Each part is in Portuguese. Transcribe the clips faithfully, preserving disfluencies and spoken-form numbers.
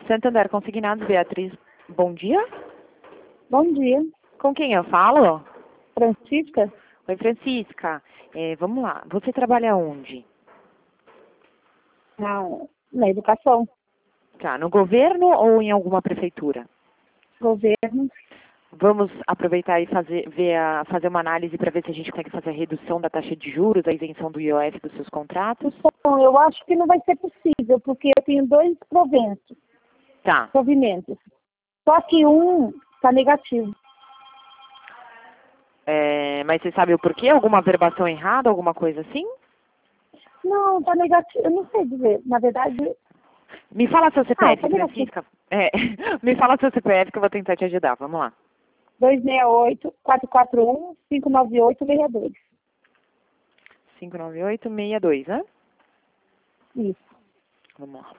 Santander Consignados, Beatriz, bom dia. Bom dia. Com quem eu falo? Francisca? Oi, Francisca. É, vamos lá, você trabalha onde? Na, na educação. Tá, no governo ou em alguma prefeitura? Governo. Vamos aproveitar e fazer, ver a, fazer uma análise para ver se a gente consegue fazer a redução da taxa de juros, a isenção do I O F dos seus contratos? Bom, eu acho que não vai ser possível, porque eu tenho dois proventos, Tá. provimentos. Só que um está negativo. É, mas você sabe o porquê? Alguma verbação errada, alguma coisa assim? Não, está negativo. Eu não sei dizer. Na verdade, Me fala seu Ah, C P F, tá negativo. Francisca. É, me fala seu C P F que eu vou tentar te ajudar. Vamos lá. dois seis oito, quatro quatro um, cinco nove oito, seis dois. cinco nove oito seis dois, né? Isso, Vamos lá.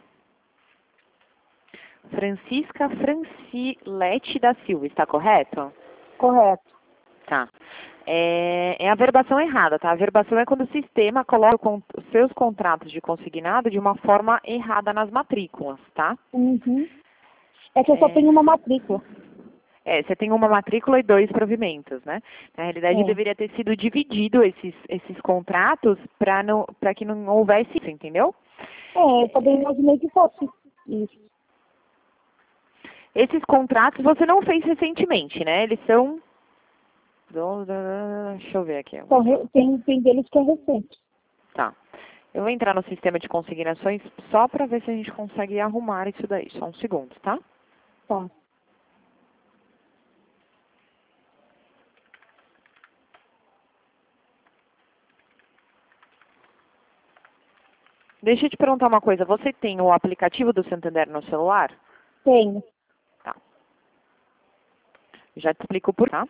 Francisca Francilete da Silva, está correto? correto. Tá. É, é a verbação errada, tá? A verbação é quando o sistema coloca con- os seus contratos de consignado de uma forma errada nas matrículas, tá? Uhum. É que eu só É, tenho uma matrícula. é, você tem uma matrícula e dois provimentos, né? Na realidade, É, deveria ter sido dividido esses, esses contratos para não, para que não houvesse isso, entendeu? é eu também imaginei que fosse isso. Esses contratos você não fez recentemente, né? Eles são... Deixa eu ver aqui. Então, re- tem, tem deles que é recente. Tá. Eu vou entrar no sistema de consignações só para ver se a gente consegue arrumar isso daí. Só um segundo, tá? Tá. Deixa eu te perguntar uma coisa. Você tem o aplicativo do Santander no celular? Tenho. Tá. Já te explico por quê, tá?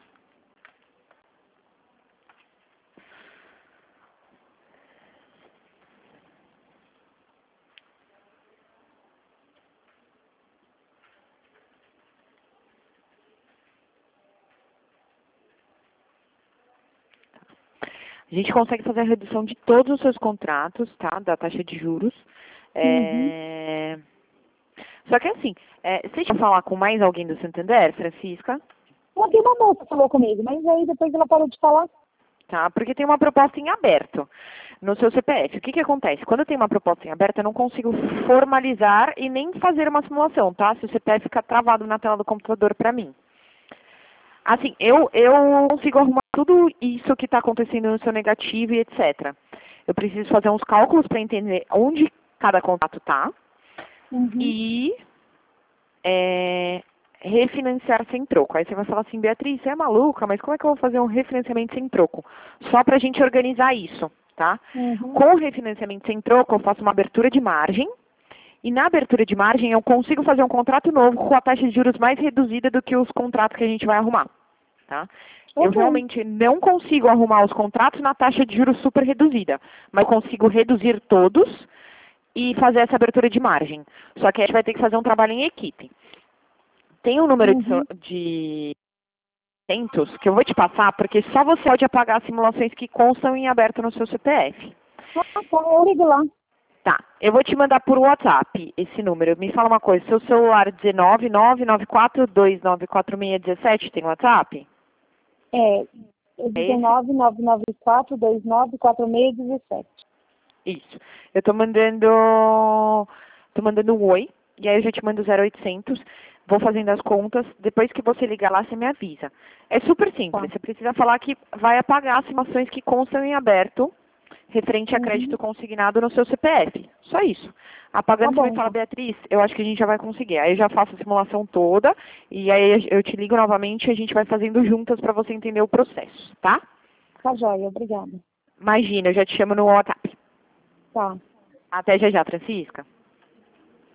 A gente consegue fazer a redução de todos os seus contratos, tá? Da taxa de juros. Uhum. É... Só que assim, é, você já falar com mais alguém do Santander, Francisca? Ontem uma moça falou comigo, mas aí depois ela parou de falar. Tá? Porque tem uma proposta em aberto no seu C P F. O que que acontece? Quando tem uma proposta em aberto, eu não consigo formalizar e nem fazer uma simulação, tá? Se o C P F fica travado na tela do computador para mim. Assim, eu, eu consigo arrumar tudo isso que está acontecendo no seu negativo e etcétera. Eu preciso fazer uns cálculos para entender onde cada contrato está Uhum. e é, refinanciar sem troco. Aí você vai falar assim, Beatriz, você é maluca, mas como é que eu vou fazer um refinanciamento sem troco? Só para a gente organizar isso, tá? Uhum. Com o refinanciamento sem troco, eu faço uma abertura de margem. E na abertura de margem, eu consigo fazer um contrato novo com a taxa de juros mais reduzida do que os contratos que a gente vai arrumar. Tá? Eu Ok. realmente não consigo arrumar os contratos na taxa de juros super reduzida, mas consigo reduzir todos e fazer essa abertura de margem. Só que a gente vai ter que fazer um trabalho em equipe. Tem um número de, Uhum. so- de centos que eu vou te passar, porque só você pode apagar as simulações que constam em aberto no seu C P F. Ah, tá, eu ligo lá. Tá, eu vou te mandar por WhatsApp esse número. Me fala uma coisa, seu celular dezenove, nove nove quatro, dois nove quatro seis, dezessete tem WhatsApp? É, É esse? dezenove, nove nove quatro, dois nove quatro seis, dezessete. Isso. Eu tô mandando, tô mandando um oi, e aí eu já te mando zero oitocentos, vou fazendo as contas, depois que você ligar lá, você me avisa. É super simples, Tá. você precisa falar que vai apagar as simulações que constam em aberto, referente a Uhum. crédito consignado no seu C P F. Só isso. Apagando, Tá você vai bom, falar, então. Beatriz, eu acho que a gente já vai conseguir. Aí eu já faço a simulação toda, e aí eu te ligo novamente e a gente vai fazendo juntas para você entender o processo, tá? Tá joia, obrigada. Imagina, eu já te chamo no WhatsApp. Tá. Até já já, Francisca.